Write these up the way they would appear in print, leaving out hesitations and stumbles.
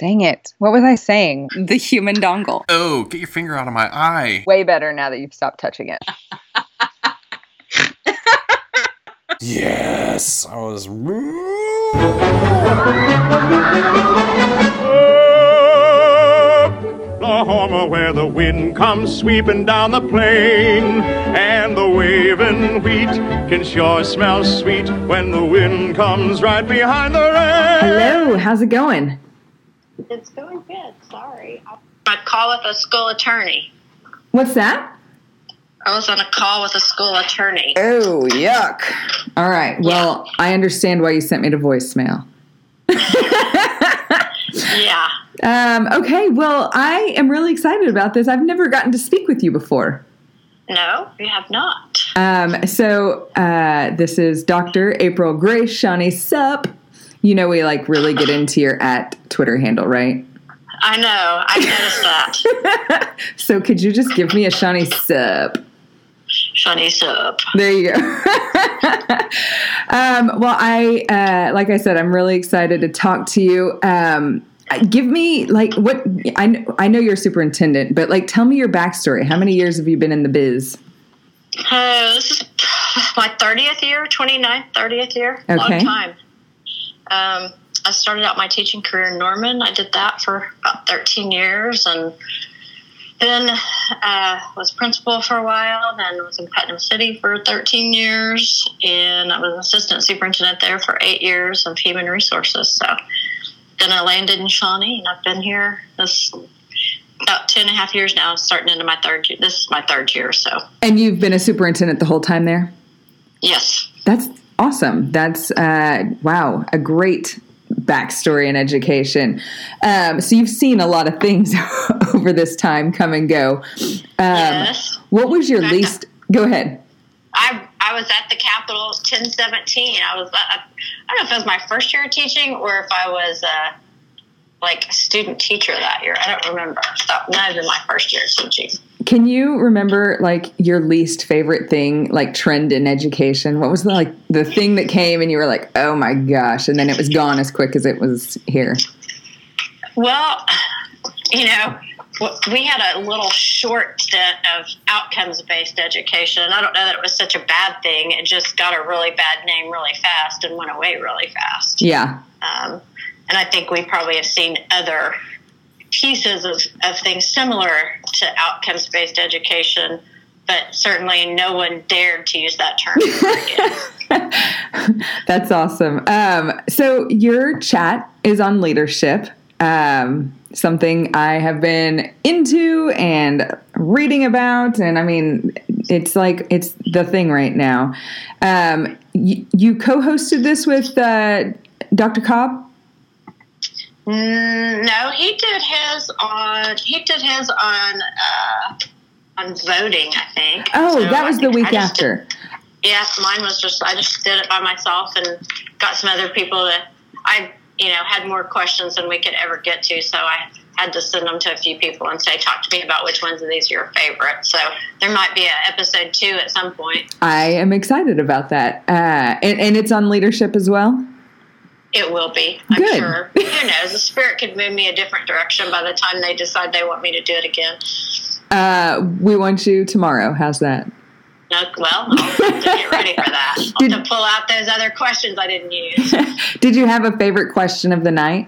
Dang it. What was I saying? The human dongle. Oh, get your finger out of my eye. Way better now that you've stopped touching it. Yes, I was... Oklahoma, where the wind comes sweeping down the plain, and the waving wheat can sure smell sweet when the wind comes right behind the rain. Hello, how's it going? It's going good. Sorry. I'd call with a school attorney. What's that? I was on a call with a school attorney. Oh, yuck. All right. Well, I understand why you sent me to voicemail. Yeah. Okay. Well, I am really excited about this. I've never gotten to speak with you before. No, you have not. So this is Dr. April Grace, Shawnee Sup. You know we really get into your @Twitter handle, right? I know. I noticed that. So could you just give me a Shawnee Sup? Shawnee Sup. There you go. Well, like I said, I'm really excited to talk to you. Give me what I know you're a superintendent, but tell me your backstory. How many years have you been in the biz? This is my 30th year, 29th, 30th year. Okay. Long time. I started out my teaching career in Norman. I did that for about 13 years, and then was principal for a while, then was in Putnam City for 13 years, and I was assistant superintendent there for 8 years of human resources. So then I landed in Shawnee, and I've been here this about 2.5 years now, starting into my third year. This is my third year. So. And you've been a superintendent the whole time there? Yes. That's awesome. That's, wow, a great backstory in education. So you've seen a lot of things over this time come and go. Yes. What was your least... Go ahead. I was at the Capitol 1017. I don't know if it was my first year of teaching or if I was a student teacher that year. I don't remember. So none of them my first year of teaching. Can you remember your least favorite thing, trend in education? What was the thing that came and you were like, oh my gosh, and then it was gone as quick as it was here? Well, we had a little short stint of outcomes-based education. I don't know that it was such a bad thing. It just got a really bad name really fast and went away really fast. Yeah. And I think we probably have seen other pieces of things similar to outcomes-based education, but certainly no one dared to use that term again. That's awesome. So your chat is on leadership, something I have been into and reading about, and I mean, it's the thing right now. You co-hosted this with Dr. Cobb? No, he did his on voting, I think. Oh, so that was the week after. Yes, mine was I just did it by myself and got some other people I had more questions than we could ever get to, so I had to send them to a few people and say, talk to me about which ones of these are your favorite. So there might be an episode 2 at some point. I am excited about that. And it's on leadership as well? It will be, I'm Good. Sure. Who knows? The spirit could move me a different direction by the time they decide they want me to do it again. We want you tomorrow. How's that? Well, I'll have to get ready for that. I'll have to pull out those other questions I didn't use. Did you have a favorite question of the night?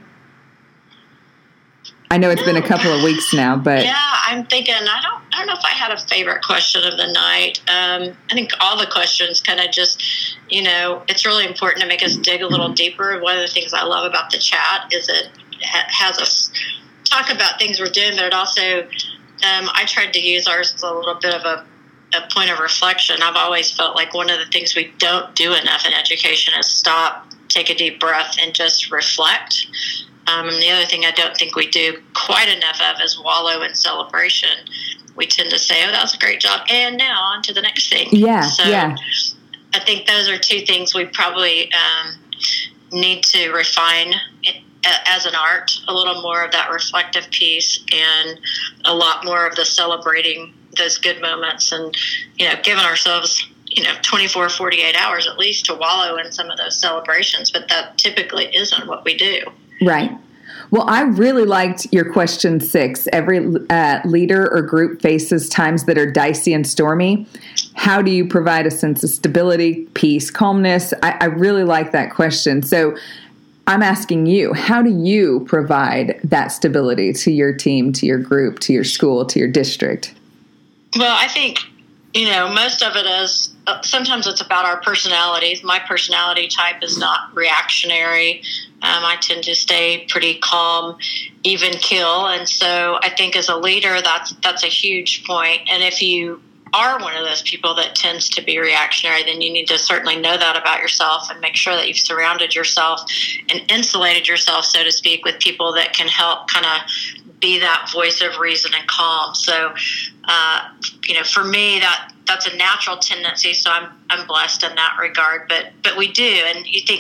I know it's been a couple of weeks now, but... Yeah, I'm thinking, I don't know if I had a favorite question of the night. I think all the questions kind of just, it's really important to make us dig a little deeper. One of the things I love about the chat is it has us talk about things we're doing, but it also, I tried to use ours as a little bit of a point of reflection. I've always felt like one of the things we don't do enough in education is stop, take a deep breath, and just reflect. And the other thing I don't think we do quite enough of is wallow in celebration. We tend to say, oh, that was a great job, and now on to the next thing. Yeah, so yeah. I think those are two things we probably need to refine as an art, a little more of that reflective piece and a lot more of the celebrating those good moments and, giving ourselves, 24, 48 hours at least to wallow in some of those celebrations. But that typically isn't what we do. Right. Well, I really liked your question 6. Every leader or group faces times that are dicey and stormy. How do you provide a sense of stability, peace, calmness? I really like that question. So I'm asking you, how do you provide that stability to your team, to your group, to your school, to your district? Well, I think, most of it is, sometimes it's about our personalities. My personality type is not reactionary. I tend to stay pretty calm, even keel. And so I think as a leader, that's a huge point. And if you are one of those people that tends to be reactionary, then you need to certainly know that about yourself and make sure that you've surrounded yourself and insulated yourself, so to speak, with people that can help kind of be that voice of reason and calm. So, for me, that's a natural tendency. So I'm blessed in that regard. But we do, and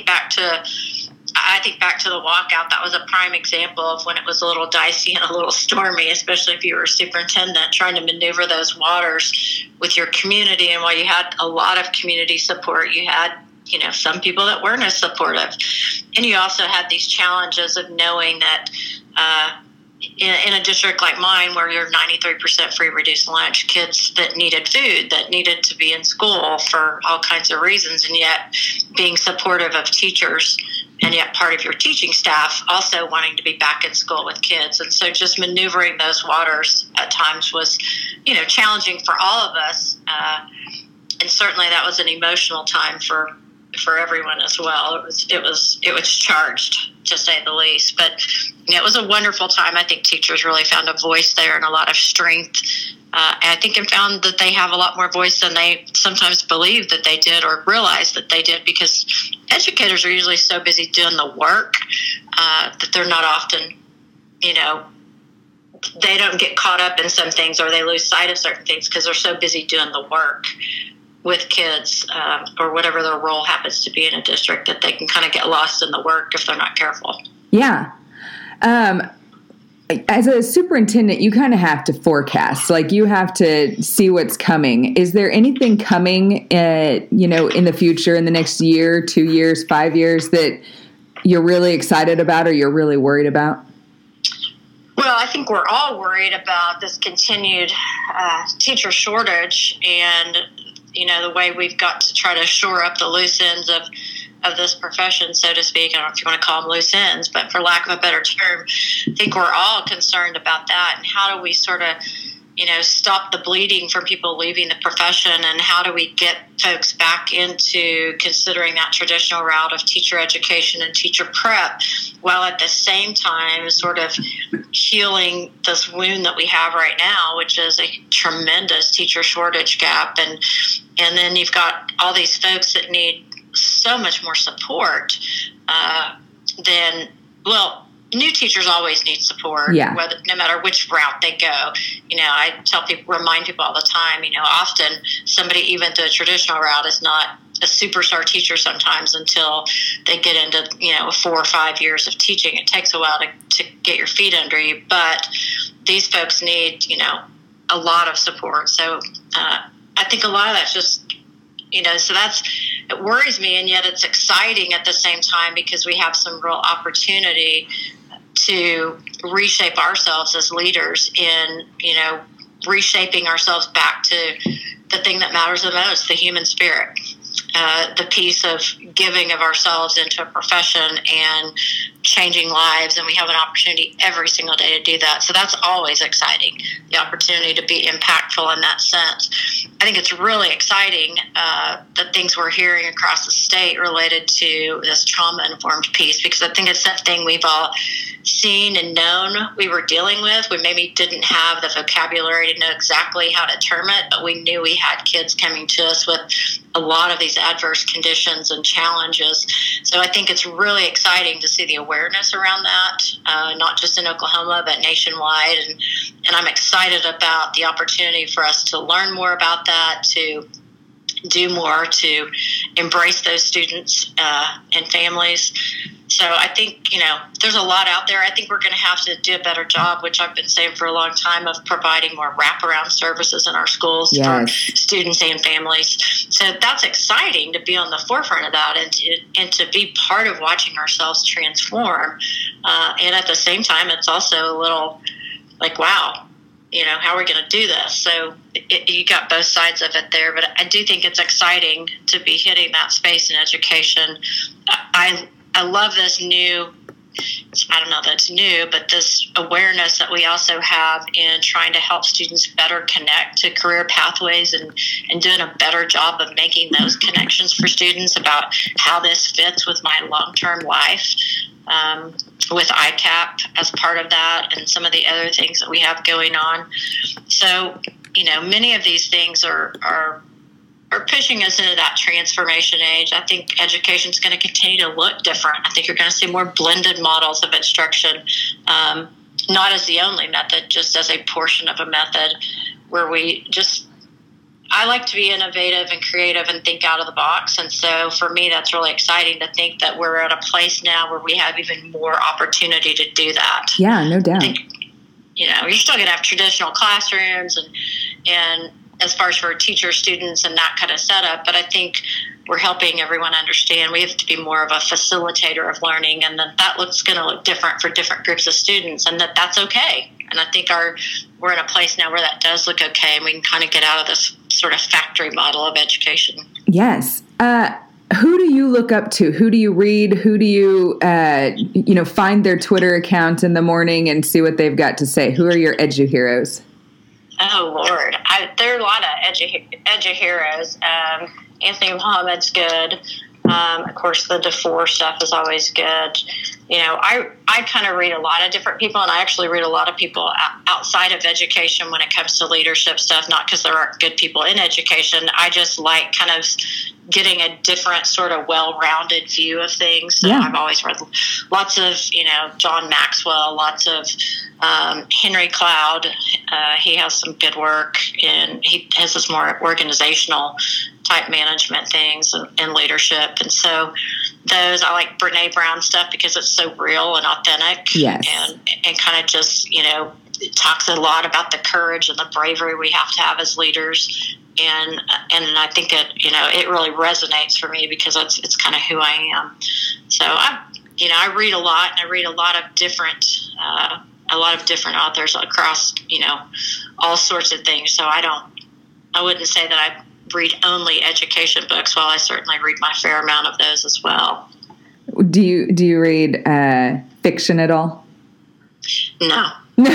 I think back to the walkout. That was a prime example of when it was a little dicey and a little stormy, especially if you were a superintendent trying to maneuver those waters with your community. And while you had a lot of community support, you had some people that weren't as supportive, and you also had these challenges of knowing that. In a district like mine, where you're 93% free reduced lunch, kids that needed food, that needed to be in school for all kinds of reasons, and yet being supportive of teachers, and yet part of your teaching staff also wanting to be back in school with kids. And so just maneuvering those waters at times was, challenging for all of us. And certainly that was an emotional time for everyone as well. It was charged, to say the least. But it was a wonderful time. I think teachers really found a voice there and a lot of strength. And I think and found that they have a lot more voice than they sometimes believed that they did or realized that they did, because educators are usually so busy doing the work that they're not often, they don't get caught up in some things, or they lose sight of certain things because they're so busy doing the work with kids, or whatever their role happens to be in a district, that they can kind of get lost in the work if they're not careful. Yeah. As a superintendent, you kind of have to forecast, like you have to see what's coming. Is there anything coming, in the future, in the next year, 2 years, 5 years, that you're really excited about or you're really worried about? Well, I think we're all worried about this continued teacher shortage, and the way we've got to try to shore up the loose ends of this profession, so to speak. I don't know if you want to call them loose ends, but for lack of a better term, I think we're all concerned about that. And how do we sort of, stop the bleeding from people leaving the profession, and how do we get folks back into considering that traditional route of teacher education and teacher prep, while at the same time sort of healing this wound that we have right now, which is a tremendous teacher shortage gap. And then you've got all these folks that need so much more support new teachers always need support, no matter which route they go. I remind people all the time, often somebody even to a traditional route is not a superstar teacher sometimes until they get into, 4 or 5 years of teaching. It takes a while to get your feet under you, but these folks need, a lot of support. So I think a lot of that's just, it worries me, and yet it's exciting at the same time, because we have some real opportunity to reshape ourselves as leaders in, reshaping ourselves back to the thing that matters the most, the human spirit, the piece of giving of ourselves into a profession and changing lives. And we have an opportunity every single day to do that. So that's always exciting, the opportunity to be impactful in that sense. I think it's really exciting, the things we're hearing across the state related to this trauma-informed piece, because I think it's something we've all seen and known we were dealing with. We maybe didn't have the vocabulary to know exactly how to term it, but we knew we had kids coming to us with a lot of these adverse conditions and challenges. So I think it's really exciting to see the awareness around that, not just in Oklahoma, but nationwide. And I'm excited about the opportunity for us to learn more about that, to do more to embrace those students and families. So I think, there's a lot out there. I think we're going to have to do a better job, which I've been saying for a long time, of providing more wraparound services in our schools for students and families. So that's exciting to be on the forefront of that and to be part of watching ourselves transform. And at the same time, it's also a little like, wow, how are we going to do this? So you got both sides of it there, but I do think it's exciting to be hitting that space in education. I love this new, I don't know that it's new, but this awareness that we also have in trying to help students better connect to career pathways and doing a better job of making those connections for students about how this fits with my long-term life, with ICAP as part of that and some of the other things that we have going on. So, many of these things are pushing us into that transformation age. I think education is going to continue to look different. I think you're going to see more blended models of instruction, not as the only method, just as a portion of a method where I like to be innovative and creative and think out of the box. And so for me, that's really exciting to think that we're at a place now where we have even more opportunity to do that. Yeah, no doubt. I think, you're still going to have traditional classrooms and as far as for teachers, students, and that kind of setup. But I think we're helping everyone understand we have to be more of a facilitator of learning, and that looks going to look different for different groups of students, and that's okay. And I think we're in a place now where that does look okay, and we can kind of get out of this sort of factory model of education. Yes. Who do you look up to? Who do you read? Who do you, find their Twitter account in the morning and see what they've got to say? Who are your edu heroes? Oh, Lord. There are a lot of edu heroes. Anthony Muhammad's good. Of course, the DeFore stuff is always good. I kind of read a lot of different people, and I actually read a lot of people outside of education when it comes to leadership stuff, not because there aren't good people in education. I just like kind of getting a different sort of well-rounded view of things. So I've always read lots of, John Maxwell, lots of Henry Cloud. He has some good work, and he has this more organizational type management things and leadership. And so those, I like Brene Brown stuff because it's so real and authentic. Yes. And kind of just, it talks a lot about the courage and the bravery we have to have as leaders. And I think it really resonates for me because it's kind of who I am. So I read a lot, and I read a lot of different authors across, all sorts of things. So I wouldn't say that I read only education books, while I certainly read my fair amount of those as well. Do you read fiction at all? No.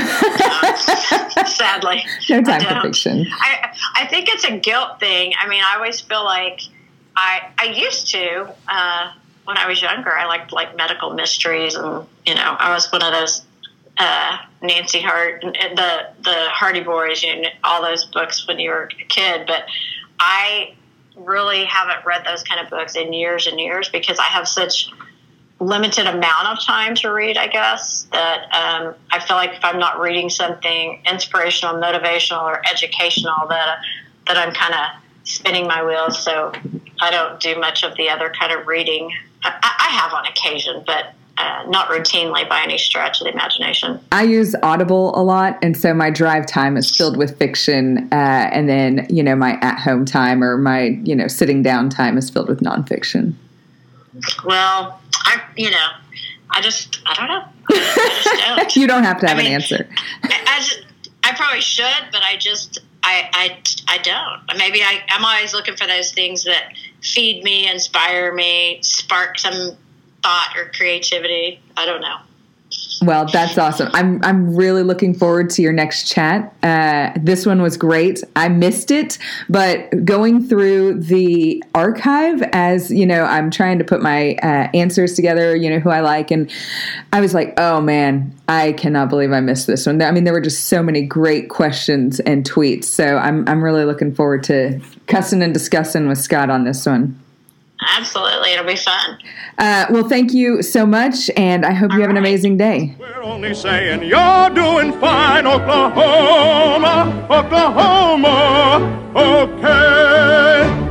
Sadly. No time for fiction. I think it's a guilt thing. I mean, I always feel like I used to, when I was younger, I liked like medical mysteries, and, I was one of those Nancy Hart, the Hardy Boys, all those books when you were a kid. But I really haven't read those kind of books in years and years because I have such limited amount of time to read, I guess, that I feel like if I'm not reading something inspirational, motivational, or educational, that I'm kind of spinning my wheels. So I don't do much of the other kind of reading. I have on occasion, but not routinely by any stretch of the imagination. I use Audible a lot, and so my drive time is filled with fiction, and then, my at-home time or my, sitting down time is filled with nonfiction. Well, I don't know. I just don't. You don't have to have an answer. I probably should, but I don't. Maybe I'm always looking for those things that feed me, inspire me, spark some thought or creativity. I don't know. Well, that's awesome. I'm really looking forward to your next chat. This one was great. I missed it, but going through the archive as, I'm trying to put my answers together, who I like. And I was like, oh man, I cannot believe I missed this one. I mean, there were just so many great questions and tweets. So I'm really looking forward to cussing and discussing with Scott on this one. Absolutely. It'll be fun. Well, thank you so much, and I hope you have an amazing day. We're only saying you're doing fine, Oklahoma, Oklahoma, okay.